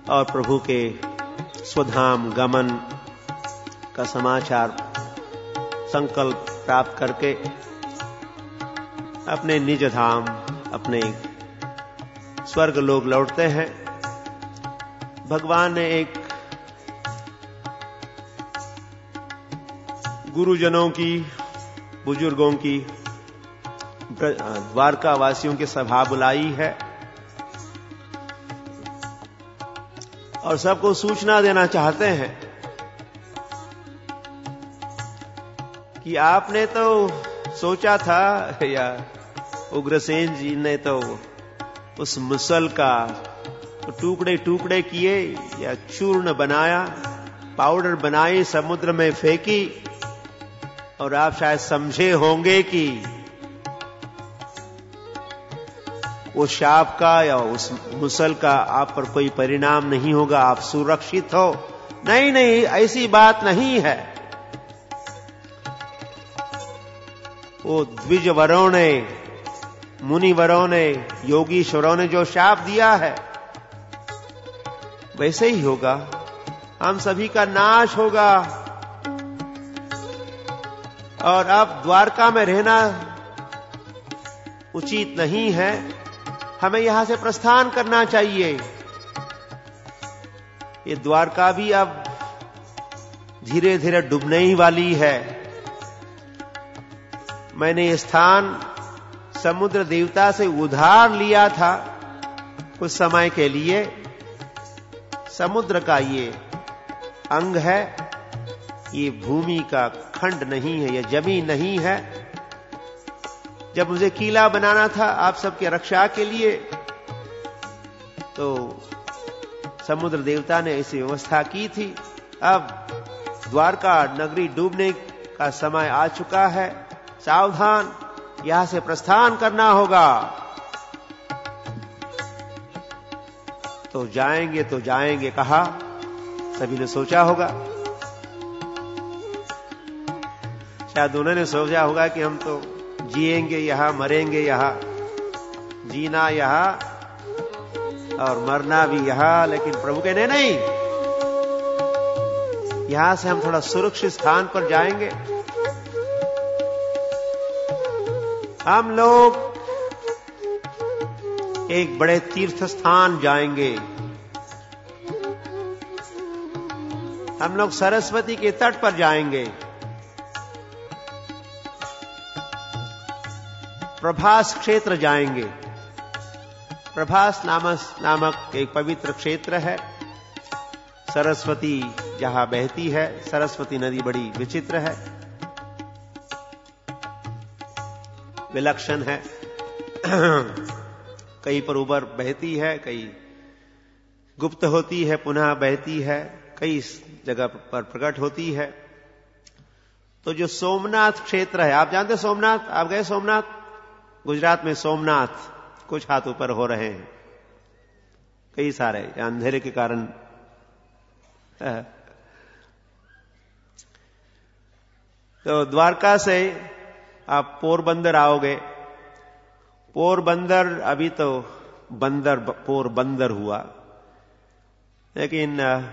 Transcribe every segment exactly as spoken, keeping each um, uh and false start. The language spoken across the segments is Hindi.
और प्रभु के स्वधाम गमन का समाचार संकल्प प्राप्त करके अपने निज धाम, अपने स्वर्ग लोग लौटते हैं। भगवान ने एक गुरुजनों की, बुजुर्गों की, द्वारका वासियों की सभा बुलाई है और सबको सूचना देना चाहते हैं कि आपने तो सोचा था, या उग्रसेन जी ने तो उस मुसल का टुकड़े टुकड़े किए या चूर्ण बनाया, पाउडर बनाई, समुद्र में फेंकी, और आप शायद समझे होंगे कि वो शाप का या उस मुसल का आप पर कोई परिणाम नहीं होगा, आप सुरक्षित हो। नहीं नहीं, ऐसी बात नहीं है। वो द्विजवरों ने, मुनिवरों ने, योगीश्वरों ने जो शाप दिया है वैसे ही होगा, हम सभी का नाश होगा। और अब द्वारका में रहना उचित नहीं है, हमें यहां से प्रस्थान करना चाहिए। ये द्वारका भी अब धीरे धीरे डूबने ही वाली है। मैंने ये स्थान समुद्र देवता से उधार लिया था कुछ समय के लिए। समुद्र का ये अंग है, ये भूमि का खंड नहीं है, ये जमीन नहीं है। जब मुझे किला बनाना था आप सबके रक्षा के लिए, तो समुद्र देवता ने ऐसी व्यवस्था की थी। अब द्वारका नगरी डूबने का समय आ चुका है, सावधान, यहां से प्रस्थान करना होगा। तो जाएंगे तो जाएंगे कहा, सभी ने सोचा होगा। शायद उन्होंने सोचा होगा कि हम तो जिएंगे यहां, मरेंगे यहां, जीना यहां और मरना भी यहां। लेकिन प्रभु कहने नहीं, यहां से हम थोड़ा सुरक्षित स्थान पर जाएंगे। हम लोग एक बड़े तीर्थ स्थान जाएंगे। हम लोग सरस्वती के तट पर जाएंगे। प्रभास क्षेत्र जाएंगे। प्रभास नामक नामक एक पवित्र क्षेत्र है। सरस्वती जहां बहती है, सरस्वती नदी बड़ी विचित्र है, विलक्षण है। कहीं पर उबर बहती है, कहीं गुप्त होती है, पुनः बहती है, कई जगह पर प्रकट होती है। तो जो सोमनाथ क्षेत्र है, आप जानते सोमनाथ, आप गए सोमनाथ? गुजरात में सोमनाथ कुछ हाथ ऊपर हो रहे हैं, कई सारे, अंधेरे के कारण। तो द्वारका से आप पोरबंदर आओगे। पोरबंदर अभी तो बंदर पोरबंदर हुआ, लेकिन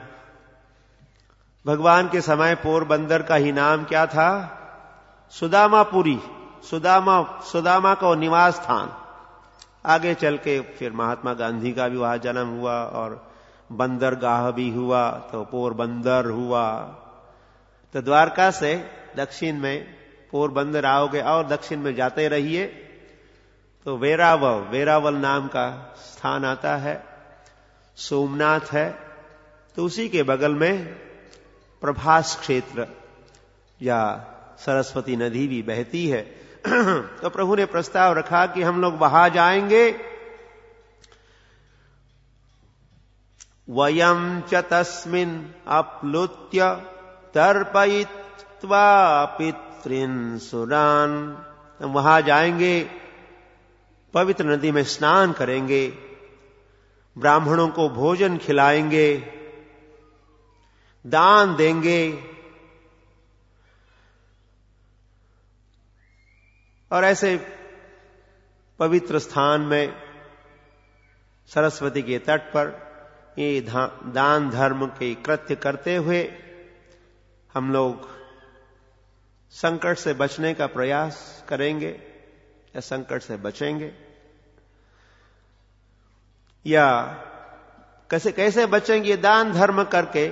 भगवान के समय पोरबंदर का ही नाम क्या था? सुदामापुरी। सुदामा सुदामा का निवास स्थान। आगे चल के फिर महात्मा गांधी का भी वहां जन्म हुआ और बंदरगाह भी हुआ, तो पोरबंदर हुआ। तो द्वारका से दक्षिण में पोरबंदर आओगे और दक्षिण में जाते रहिए तो वेरावल वेरावल नाम का स्थान आता है, सोमनाथ है। तो उसी के बगल में प्रभास क्षेत्र या सरस्वती नदी भी बहती है। तो प्रभु ने प्रस्ताव रखा कि हम लोग वहां जाएंगे। वयम च तस्मिन् अप्लुत्य तर्पयित्वा पितॄन् सुरान्। हम वहां जाएंगे, पवित्र नदी में स्नान करेंगे, ब्राह्मणों को भोजन खिलाएंगे, दान देंगे और ऐसे पवित्र स्थान में सरस्वती के तट पर ये दान धर्म के कृत्य करते हुए हम लोग संकट से बचने का प्रयास करेंगे या संकट से बचेंगे, या कैसे कैसे बचेंगे? दान धर्म करके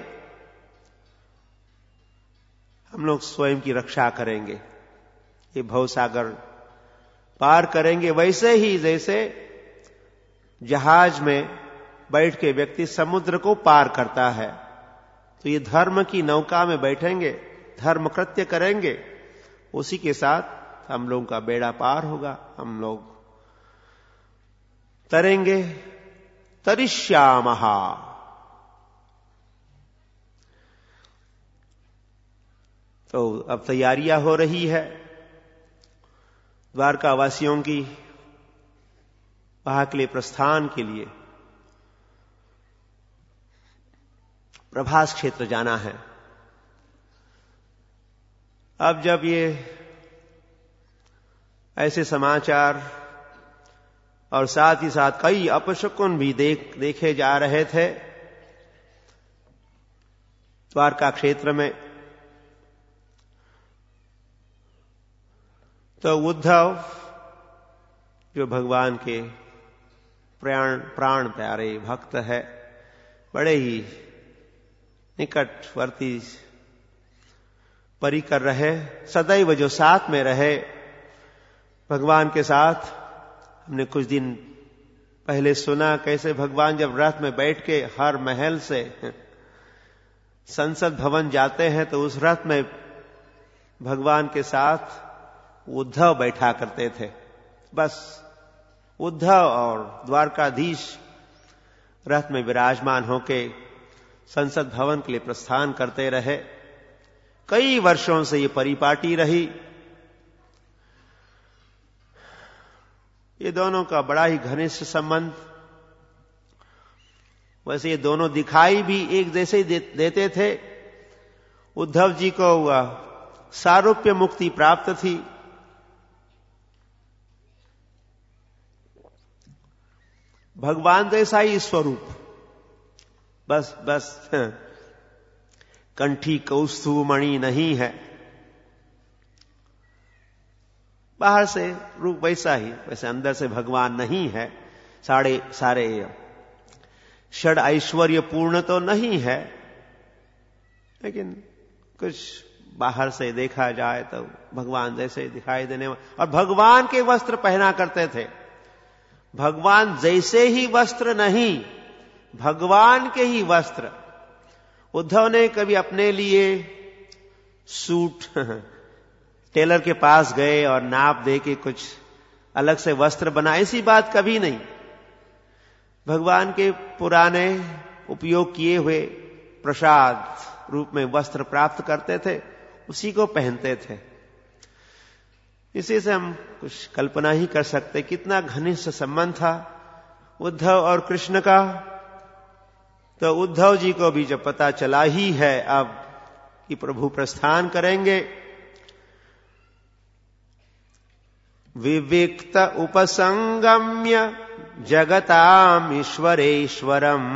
हम लोग स्वयं की रक्षा करेंगे, ये भवसागर पार करेंगे। वैसे ही जैसे जहाज में बैठ के व्यक्ति समुद्र को पार करता है, तो ये धर्म की नौका में बैठेंगे, धर्म कृत्य करेंगे, उसी के साथ हम लोगों का बेड़ा पार होगा, हम लोग तरेंगे। तरिष्यामः, तो अब तैयारियां हो रही है द्वारका वासियों की वहां के लिए प्रस्थान के लिए। प्रभास क्षेत्र जाना है। अब जब ये ऐसे समाचार और साथ ही साथ कई अपशकुन भी देख देखे जा रहे थे द्वारका क्षेत्र में, तो उद्धव जो भगवान के प्राण प्राण प्यारे भक्त है, बड़े ही निकटवर्ती परिकर रहे, सदैव जो साथ में रहे भगवान के साथ। हमने कुछ दिन पहले सुना कैसे भगवान जब रथ में बैठ के हर महल से संसद भवन जाते हैं तो उस रथ में भगवान के साथ उद्धव बैठा करते थे। बस उद्धव और द्वारकाधीश रथ में विराजमान होके संसद भवन के लिए प्रस्थान करते रहे। कई वर्षों से ये परिपाटी रही। ये दोनों का बड़ा ही घनिष्ठ संबंध। वैसे ये दोनों दिखाई भी एक जैसे ही दे, देते थे। उद्धव जी को वह सारूप्य मुक्ति प्राप्त थी, भगवान जैसा ही स्वरूप, बस बस कंठी कौस्तुभमणि नहीं है, बाहर से रूप वैसा ही, वैसे अंदर से भगवान नहीं है। सारे सारे षड ऐश्वर्य पूर्ण तो नहीं है, लेकिन कुछ बाहर से देखा जाए तो भगवान जैसे दिखाई देने वाले। और भगवान के वस्त्र पहना करते थे। भगवान जैसे ही वस्त्र नहीं, भगवान के ही वस्त्र। उद्धव ने कभी अपने लिए सूट टेलर के पास गए और नाप दे के कुछ अलग से वस्त्र बनाए, ऐसी बात कभी नहीं। भगवान के पुराने उपयोग किए हुए प्रसाद रूप में वस्त्र प्राप्त करते थे, उसी को पहनते थे। इसी से हम कुछ कल्पना ही कर सकते कितना घनिष्ठ संबंध था उद्धव और कृष्ण का। तो उद्धव जी को भी जब पता चला ही है अब कि प्रभु प्रस्थान करेंगे, विविक्त उपसंगम्य जगताम ईश्वरेश्वरम,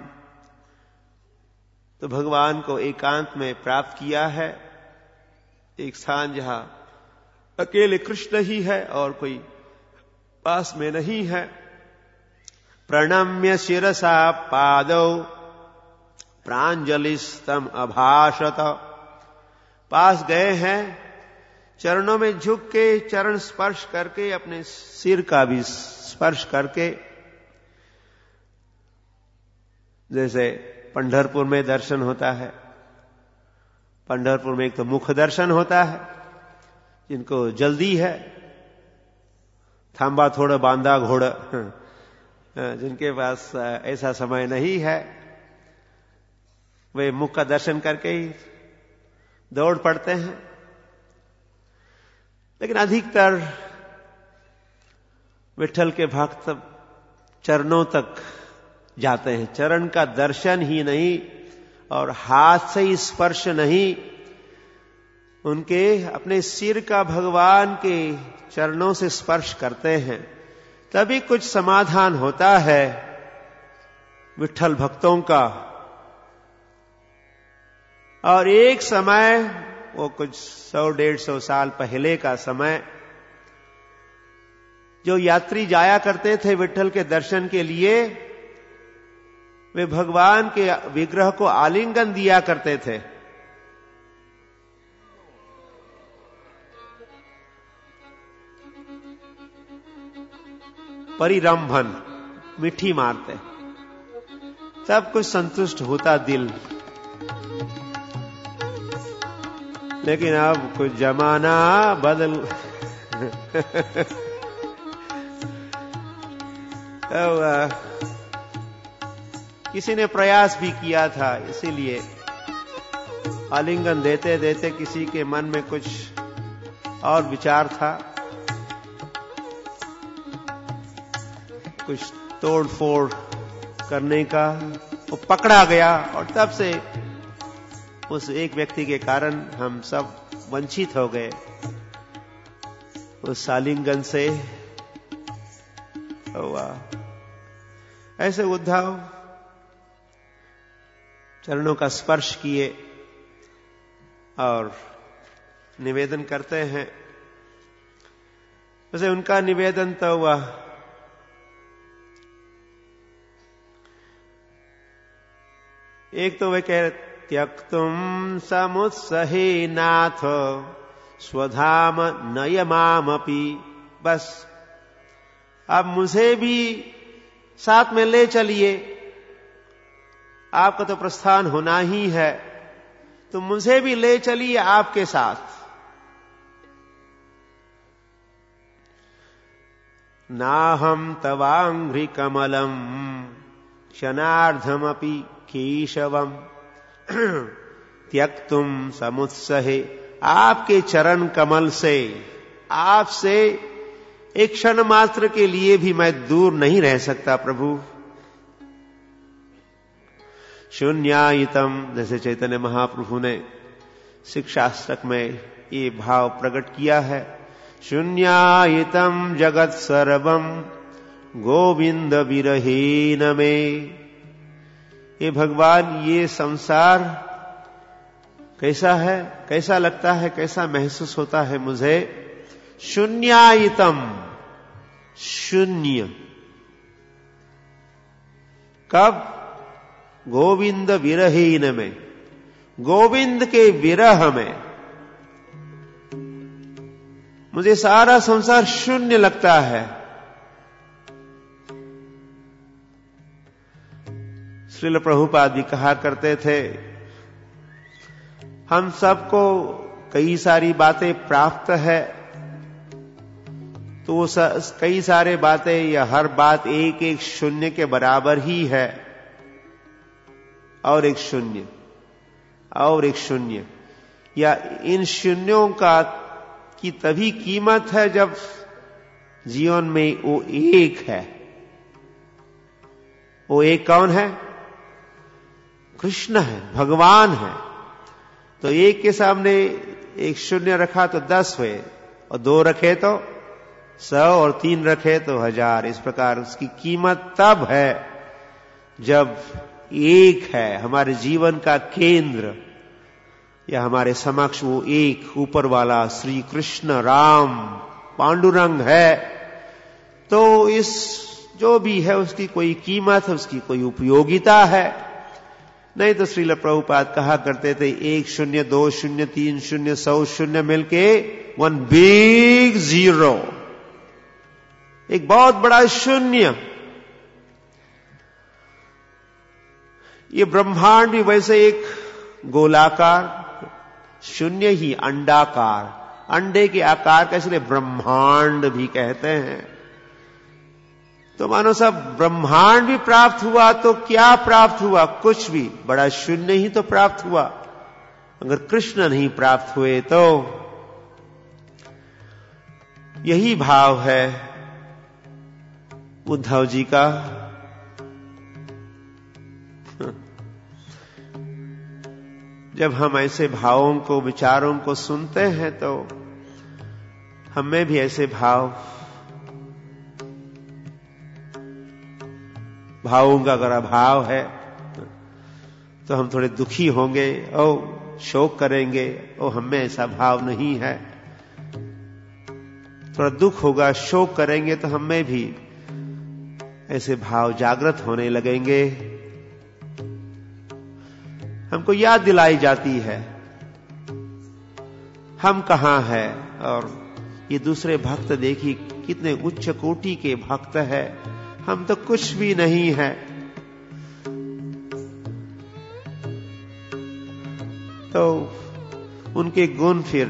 तो भगवान को एकांत में प्राप्त किया है। एक स्थान जहां अकेले कृष्ण ही है और कोई पास में नहीं है। प्रणम्य शिरसा पादौ प्रांजलिस्तम अभाषत, पास गए हैं, चरणों में झुक के चरण स्पर्श करके, अपने सिर का भी स्पर्श करके, जैसे पंढरपुर में दर्शन होता है। पंढरपुर में एक तो मुख दर्शन होता है, जिनको जल्दी है, थांबा थोड़ा बांधा घोड़ा, जिनके पास ऐसा समय नहीं है, वे मुख का दर्शन करके ही दौड़ पड़ते हैं। लेकिन अधिकतर विठ्ठल के भक्त चरणों तक जाते हैं, चरण का दर्शन ही नहीं और हाथ से ही स्पर्श नहीं, उनके अपने सिर का भगवान के चरणों से स्पर्श करते हैं, तभी कुछ समाधान होता है। विठ्ठल भक्तों का। और एक समय, वो कुछ सौ डेढ़ सौ साल पहले का समय, जो यात्री जाया करते थे विठ्ठल के दर्शन के लिए, वे भगवान के विग्रह को आलिंगन दिया करते थे। परिरंभन, मिठी मारते, सब कुछ संतुष्ट होता दिल। लेकिन अब कुछ जमाना बदल अब किसी ने प्रयास भी किया था, इसीलिए आलिंगन देते देते किसी के मन में कुछ और विचार था, कुछ तोड़ फोड़ करने का, वो पकड़ा गया। और तब से उस एक व्यक्ति के कारण हम सब वंचित हो गए उस आलिंगन से। हुआ ऐसे उद्धव चरणों का स्पर्श किए और निवेदन करते हैं। वैसे उनका निवेदन तो हुआ, एक तो वे कह त्यक्तुम समुत्सहे नाथ स्वधाम नयमामपि, बस अब मुझे भी साथ में ले चलिए, आपका तो प्रस्थान होना ही है, तो मुझे भी ले चलिए आपके साथ। नाहम तवांघ्रि कमलम क्षणार्धमपि केशवम त्यक्तुम समुत्सहे, आपके चरण कमल से, आपसे एक क्षण मात्र के लिए भी मैं दूर नहीं रह सकता प्रभु। शून्यायितम, जैसे चैतन्य महाप्रभु ने शिक्षाष्टक में ये भाव प्रकट किया है, शून्यायितम जगत सर्वम गोविंद विरहीन में। ये भगवान, ये संसार कैसा है, कैसा लगता है, कैसा महसूस होता है मुझे? शून्यायितम, शून्य। कब? गोविंद विरहीन में, गोविंद के विरह में मुझे सारा संसार शून्य लगता है। श्रील प्रभुपाद भी कहा करते थे, हम सबको कई सारी बातें प्राप्त है, तो वो कई सारे बातें या हर बात एक एक शून्य के बराबर ही है, और एक शून्य, और एक शून्य, या इन शून्यों का की तभी कीमत है जब जीवन में वो एक है। वो एक कौन है? कृष्ण है, भगवान है। तो एक के सामने एक शून्य रखा तो दस हुए, और दो रखे तो सौ, और तीन रखे तो हजार। इस प्रकार उसकी कीमत तब है जब एक है, हमारे जीवन का केंद्र, या हमारे समक्ष वो एक ऊपर वाला श्री कृष्ण राम पांडुरंग है। तो इस जो भी है उसकी कोई कीमत है, उसकी कोई उपयोगिता है। नहीं तो श्रील प्रभुपाद कहा करते थे, एक शून्य, दो शून्य, तीन शून्य, सौ शून्य मिलके वन बिग जीरो, एक बहुत बड़ा शून्य। ये ब्रह्मांड भी वैसे एक गोलाकार शून्य ही, अंडाकार, अंडे के आकार का, इसलिए ब्रह्मांड भी कहते हैं। तो मानो सब ब्रह्मांड भी प्राप्त हुआ तो क्या प्राप्त हुआ? कुछ भी, बड़ा शून्य ही तो प्राप्त हुआ। अगर कृष्ण नहीं प्राप्त हुए तो यही भाव है उद्धव जी का। जब हम ऐसे भावों को, विचारों को सुनते हैं तो हमें भी ऐसे भाव भावों का अगर अभाव है तो हम थोड़े दुखी होंगे, ओ शोक करेंगे, ओ हमें ऐसा भाव नहीं है। थोड़ा दुख होगा, शोक करेंगे तो हमें भी ऐसे भाव जागृत होने लगेंगे। हमको याद दिलाई जाती है हम कहां हैं, और ये दूसरे भक्त देखिए कितने उच्च कोटि के भक्त है, हम तो कुछ भी नहीं है। तो उनके गुण फिर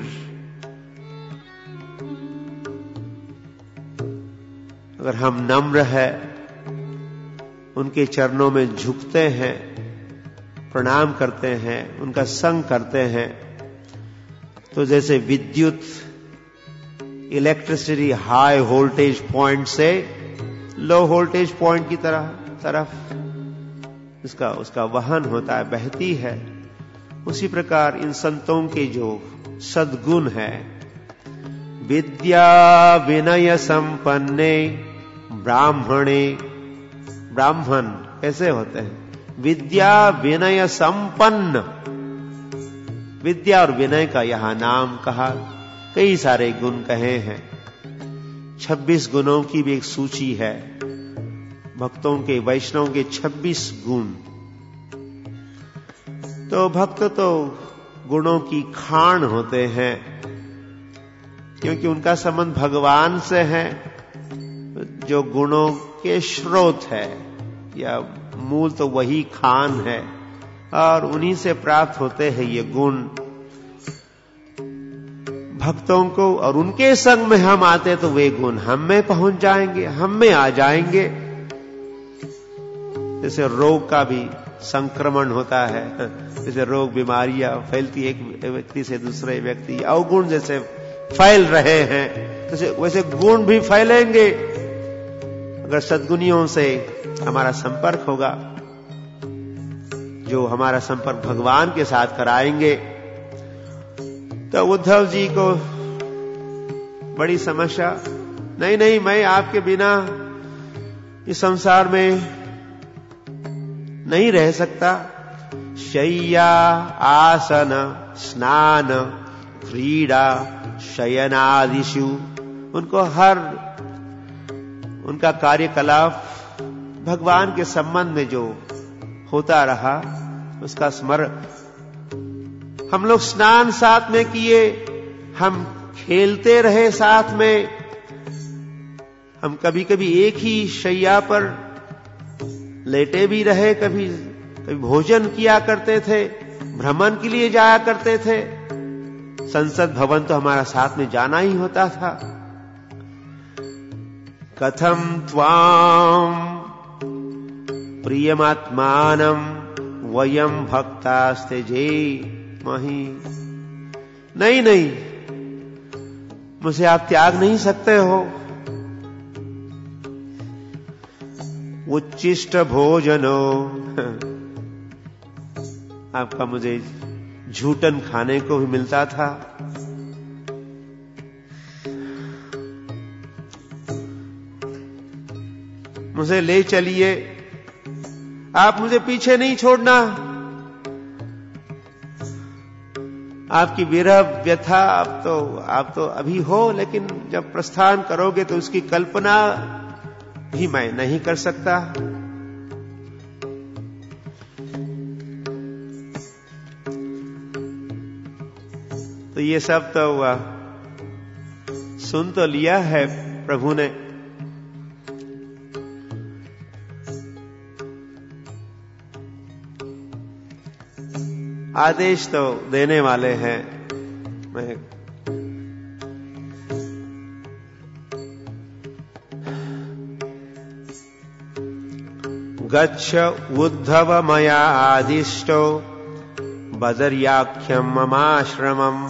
अगर हम नम्र है, उनके चरणों में झुकते हैं, प्रणाम करते हैं, उनका संग करते हैं, तो जैसे विद्युत इलेक्ट्रिसिटी हाई वोल्टेज पॉइंट से लो वोल्टेज पॉइंट की तरह तरफ उसका उसका वहन होता है, बहती है, उसी प्रकार इन संतों के जो सद्गुण है, विद्या विनय संपन्ने ब्राह्मणे, ब्राह्मण कैसे होते हैं? विद्या विनय संपन्न, विद्या और विनय का यहां नाम कहा, कई सारे गुण कहे हैं। छब्बीस गुणों की भी एक सूची है, भक्तों के, वैष्णव के छब्बीस गुण। तो भक्त तो गुणों की खान होते हैं, क्योंकि उनका संबंध भगवान से है, जो गुणों के स्रोत है, या मूल तो वही खान है, और उन्हीं से प्राप्त होते हैं ये गुण भक्तों को। और उनके संग में हम आते तो वे गुण हम में पहुंच जाएंगे, हम में आ जाएंगे। जैसे रोग का भी संक्रमण होता है, जैसे रोग बीमारियां फैलती एक व्यक्ति से दूसरे व्यक्ति, अवगुण जैसे फैल रहे हैं, जैसे वैसे गुण भी फैलेंगे अगर सद्गुणियों से हमारा संपर्क होगा, जो हमारा संपर्क भगवान के साथ कराएंगे। तो उद्धव जी को बड़ी समस्या, नहीं नहीं मैं आपके बिना इस संसार में नहीं रह सकता। शय्या आसन स्नान क्रीड़ा शयनादिषु, उनको हर उनका कार्यकलाप भगवान के संबंध में जो होता रहा उसका स्मरण। हम लोग स्नान साथ में किए, हम खेलते रहे साथ में, हम कभी कभी एक ही शैया पर लेटे भी रहे, कभी कभी भोजन किया करते थे, भ्रमण के लिए जाया करते थे, संसद भवन तो हमारा साथ में जाना ही होता था। कथम त्वाम प्रियमात्मानम वयम भक्तास्तेजे मही, नहीं नहीं मुझे आप त्याग नहीं सकते हो। उच्चिष्ट भोजनो, आपका मुझे झूठन खाने को भी मिलता था। मुझे ले चलिए, आप मुझे पीछे नहीं छोड़ना। आपकी विरह व्यथा आप तो आप तो अभी हो, लेकिन जब प्रस्थान करोगे तो उसकी कल्पना भी मैं नहीं कर सकता। तो ये सब तो हुआ, सुन तो लिया है प्रभु ने, आदेश तो देने वाले हैं। मैं गच्छ उद्धव मया आदिष्टो बदर्याख्यम ममाश्रमम।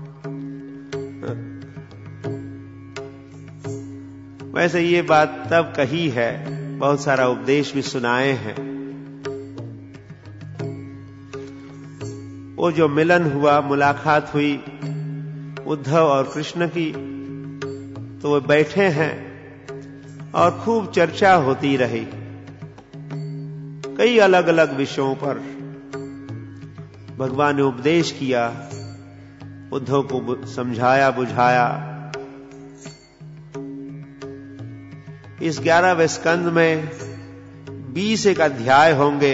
वैसे ये बात तब कही है, बहुत सारा उपदेश भी सुनाए हैं। वो जो मिलन हुआ, मुलाकात हुई उद्धव और कृष्ण की, तो वो बैठे हैं और खूब चर्चा होती रही। कई अलग अलग विषयों पर भगवान ने उपदेश किया, उद्धव को समझाया बुझाया। इस ग्यारहवें स्कंद में बीस एक अध्याय होंगे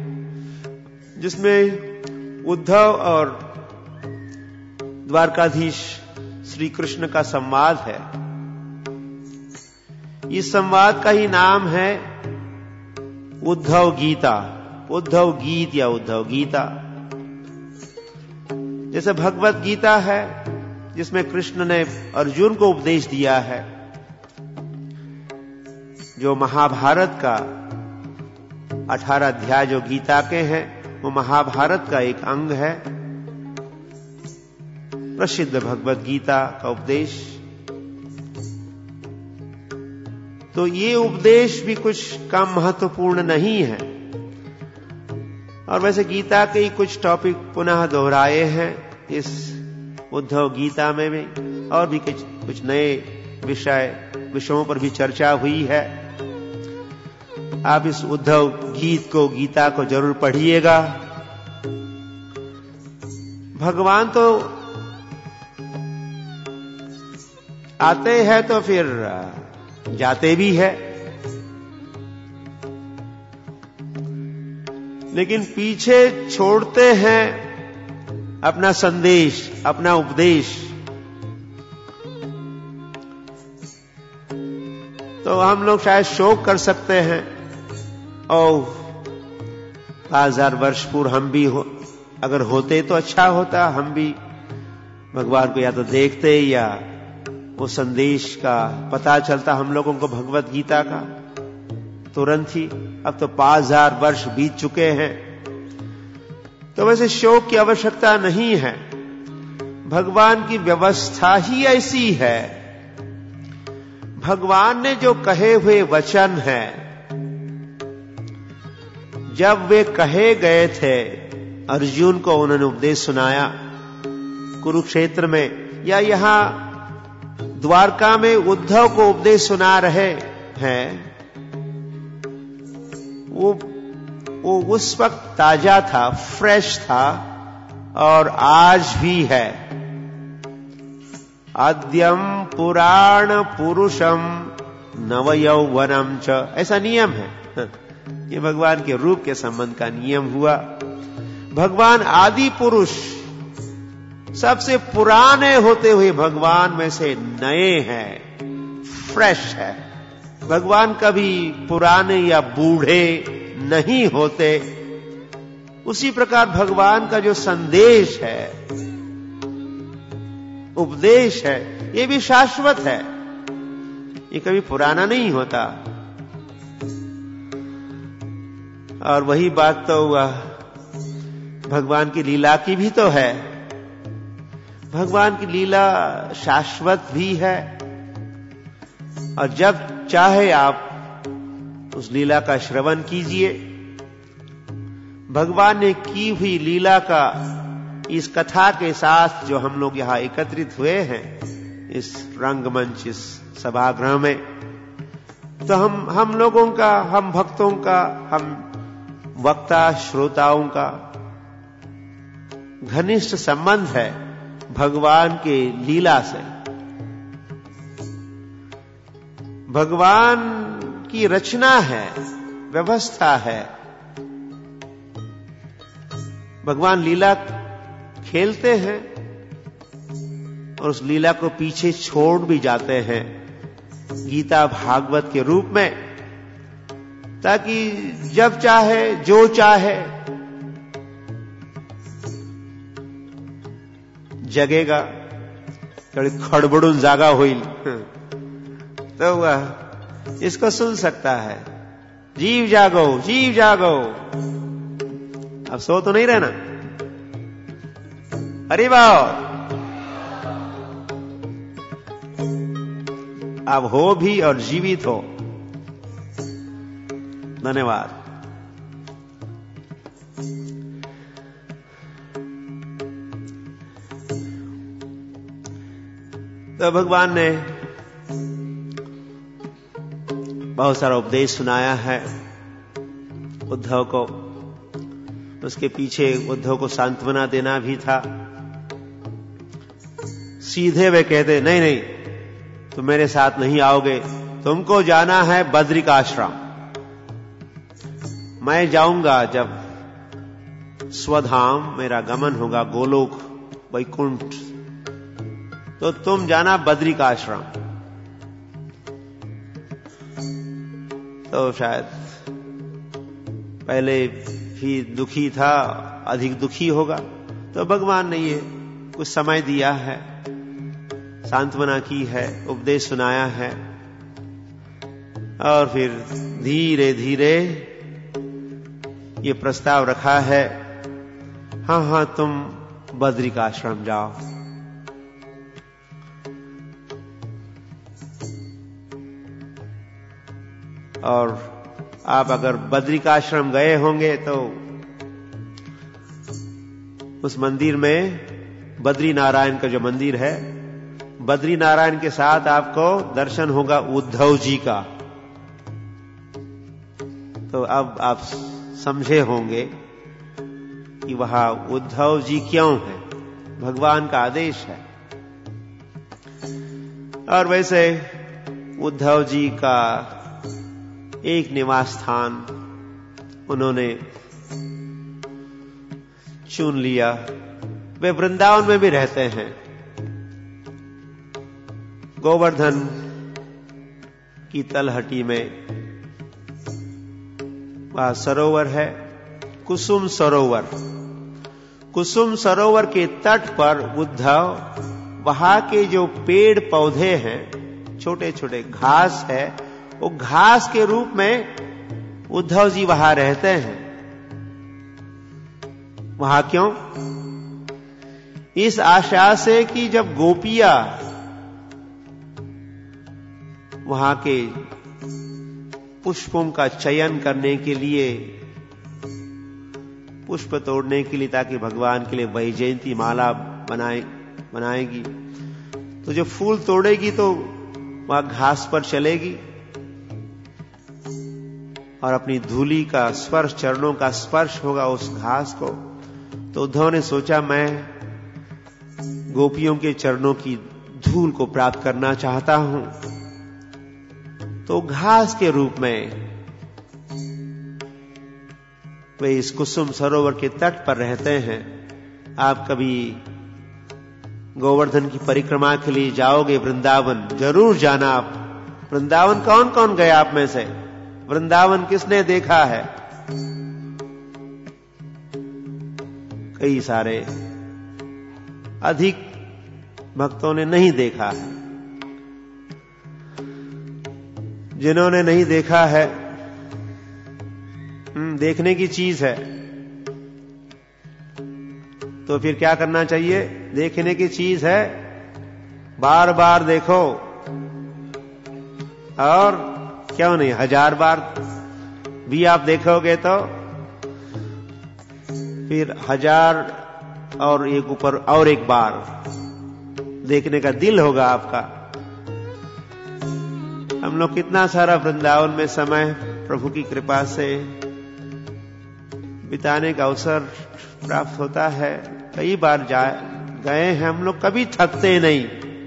जिसमें उद्धव और द्वारकाधीश श्री कृष्ण का संवाद है। इस संवाद का ही नाम है उद्धव गीता, उद्धव गीत या उद्धव गीता। जैसे भगवत गीता है जिसमें कृष्ण ने अर्जुन को उपदेश दिया है, जो महाभारत का अठारह अध्याय जो गीता के हैं वो महाभारत का एक अंग है। प्रसिद्ध भगवत गीता का उपदेश। तो ये उपदेश भी कुछ कम महत्वपूर्ण नहीं है। और वैसे गीता के ही कुछ टॉपिक पुनः दोहराए हैं इस उद्धव गीता में भी, और भी कुछ कुछ नए विषय विषयों पर भी चर्चा हुई है। आप इस उद्धव गीत को, गीता को जरूर पढ़िएगा। भगवान तो आते हैं तो फिर जाते भी है, लेकिन पीछे छोड़ते हैं अपना संदेश, अपना उपदेश। तो हम लोग शायद शोक कर सकते हैं, और पांच हजार वर्ष पूर्व हम भी हो, अगर होते तो अच्छा होता, हम भी भगवान को या तो देखते या वो संदेश का पता चलता हम लोगों को भगवत गीता का तुरंत ही। अब तो पांच हजार वर्ष बीत चुके हैं, तो वैसे शोक की आवश्यकता नहीं है। भगवान की व्यवस्था ही ऐसी है। भगवान ने जो कहे हुए वचन है, जब वे कहे गए थे, अर्जुन को उन्होंने उपदेश सुनाया कुरुक्षेत्र में, या यहां द्वारका में उद्धव को उपदेश सुना रहे हैं, वो वो उस वक्त ताजा था, फ्रेश था, और आज भी है। आद्यम पुराण पुरुषम नवयौवनम च, ऐसा नियम है। ये भगवान के रूप के संबंध का नियम हुआ। भगवान आदि पुरुष, सबसे पुराने होते हुए भगवान में से नए हैं, फ्रेश है। भगवान कभी पुराने या बूढ़े नहीं होते। उसी प्रकार भगवान का जो संदेश है, उपदेश है, ये भी शाश्वत है, ये कभी पुराना नहीं होता। और वही बात तो हुआ भगवान की लीला की भी तो है। भगवान की लीला शाश्वत भी है, और जब चाहे आप उस लीला का श्रवण कीजिए। भगवान ने की हुई लीला का इस कथा के साथ जो हम लोग यहां एकत्रित हुए हैं इस रंगमंच, इस सभागृह में, तो हम हम लोगों का, हम भक्तों का, हम वक्ता श्रोताओं का घनिष्ठ संबंध है भगवान के लीला से। भगवान की रचना है, व्यवस्था है। भगवान लीला खेलते हैं और उस लीला को पीछे छोड़ भी जाते हैं गीता भागवत के रूप में, ताकि जब चाहे, जो चाहे जगेगा। थोड़ी खड़बड़ून जागा होइल तो वह इसको सुन सकता है। जीव जागो, जीव जागो, अब सो तो नहीं रहना। अरे वाह, अब हो भी और जीवित हो। धन्यवाद। तो भगवान ने बहुत सारा उपदेश सुनाया है। उद्धव को, उसके पीछे उद्धव को सांत्वना देना भी था। सीधे वे कहते नहीं नहीं तुम मेरे साथ नहीं आओगे, तुमको जाना है बद्रिक आश्रम। मैं जाऊंगा जब स्वधाम मेरा गमन होगा, गोलोक वैकुंठ, तो तुम जाना बद्रिक आश्रम। तो शायद पहले भी दुखी था, अधिक दुखी होगा, तो भगवान ने ये कुछ समय दिया है, सांत्वना की है, उपदेश सुनाया है, और फिर धीरे धीरे ये प्रस्ताव रखा है, हाँ हाँ तुम बद्रिक आश्रम जाओ। और आप अगर बद्रिक आश्रम गए होंगे तो उस मंदिर में, बद्री नारायण का जो मंदिर है, बद्री नारायण के साथ आपको दर्शन होगा उद्धव जी का। तो अब आप समझे होंगे कि वहां उद्धव जी क्यों है, भगवान का आदेश है। और वैसे उद्धव जी का एक निवास स्थान उन्होंने चुन लिया। वे वृंदावन में भी रहते हैं। गोवर्धन की तलहटी में वहां सरोवर है, कुसुम सरोवर। कुसुम सरोवर के तट पर उद्धव वहां के जो पेड़ पौधे हैं, छोटे छोटे घास है, वो घास के रूप में उद्धव जी वहां रहते हैं। वहां क्यों? इस आशा से कि जब गोपियां वहां के पुष्पों का चयन करने के लिए, पुष्प तोड़ने के लिए, ताकि भगवान के लिए वैजयंती माला बनाए बनाएगी, तो जब फूल तोड़ेगी तो वहां घास पर चलेगी और अपनी धूली का स्पर्श, चरणों का स्पर्श होगा उस घास को। तो उद्धव ने सोचा मैं गोपियों के चरणों की धूल को प्राप्त करना चाहता हूं, तो घास के रूप में वे इस कुसुम सरोवर के तट पर रहते हैं। आप कभी गोवर्धन की परिक्रमा के लिए जाओगे वृंदावन, जरूर जाना। आप वृंदावन कौन कौन गए आप में से? वृंदावन किसने देखा है? कई सारे, अधिक भक्तों ने नहीं देखा है। जिन्होंने नहीं देखा है, देखने की चीज है, तो फिर क्या करना चाहिए? देखने की चीज है, बार बार देखो, और क्यों नहीं हजार बार भी आप देखोगे तो फिर हजार और एक ऊपर और एक बार देखने का दिल होगा आपका। हम लोग कितना सारा वृंदावन में समय प्रभु की कृपा से बिताने का अवसर प्राप्त होता है। कई बार जा गए हैं हम लोग, कभी थकते नहीं।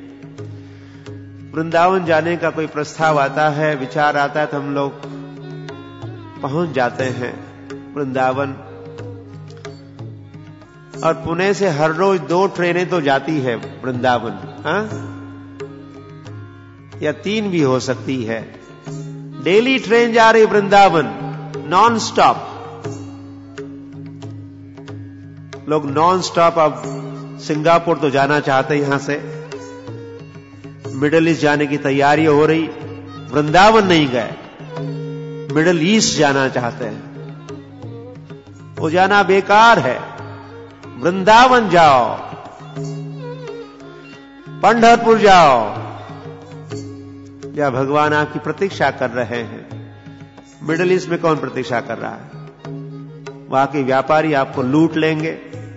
वृंदावन जाने का कोई प्रस्ताव आता है, विचार आता है, तो हम लोग पहुंच जाते हैं वृंदावन। और पुणे से हर रोज दो ट्रेनें तो जाती है वृंदावन, हाँ, या तीन भी हो सकती है। डेली ट्रेन जा रही वृंदावन, नॉन स्टॉप। लोग नॉन स्टॉप अब सिंगापुर तो जाना चाहते हैं, यहां से मिडिल ईस्ट जाने की तैयारी हो रही, वृंदावन नहीं गए, मिडिल ईस्ट जाना चाहते हैं। वो जाना बेकार है, वृंदावन जाओ, पंढरपुर जाओ, या भगवान आपकी प्रतीक्षा कर रहे हैं। मिडिल ईस्ट में कौन प्रतीक्षा कर रहा है? वहां के व्यापारी आपको लूट लेंगे।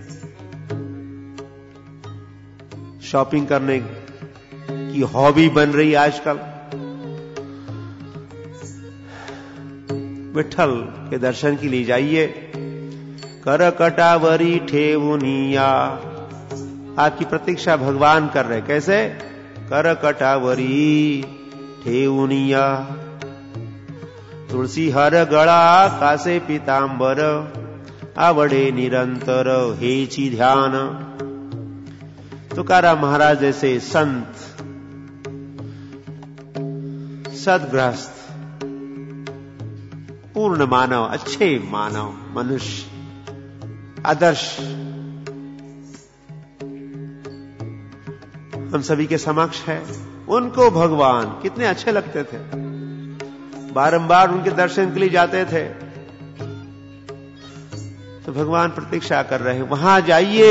शॉपिंग करने की हॉबी बन रही आजकल। विठल के दर्शन के लिए जाइए। कर कटावरी ठेवुनिया, आपकी प्रतीक्षा भगवान कर रहे। कैसे? कर कटावरी ठेवुनिया, तुलसी हर गळा कासे पीतांबर, आवड़े निरंतर हेची ध्यान। तुकाराम महाराज जैसे संत, सदगृहस्थ, पूर्ण मानव, अच्छे मानव, मनुष्य, आदर्श हम सभी के समक्ष है। उनको भगवान कितने अच्छे लगते थे, बारंबार उनके दर्शन के लिए जाते थे। तो भगवान प्रतीक्षा कर रहे हैं, वहां जाइए।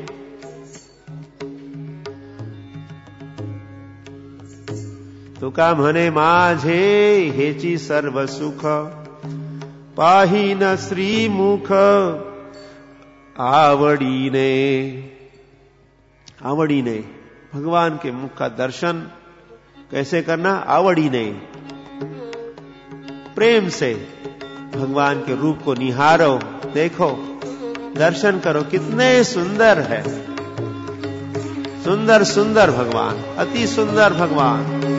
तुका म्हणे माझे हेची सर्व सुख, पाही न श्रीमुख आवडीने। आवडीने भगवान के मुख का दर्शन कैसे करना? आवडीने, प्रेम से भगवान के रूप को निहारो, देखो, दर्शन करो, कितने सुंदर है। सुंदर सुंदर भगवान, अति सुंदर भगवान।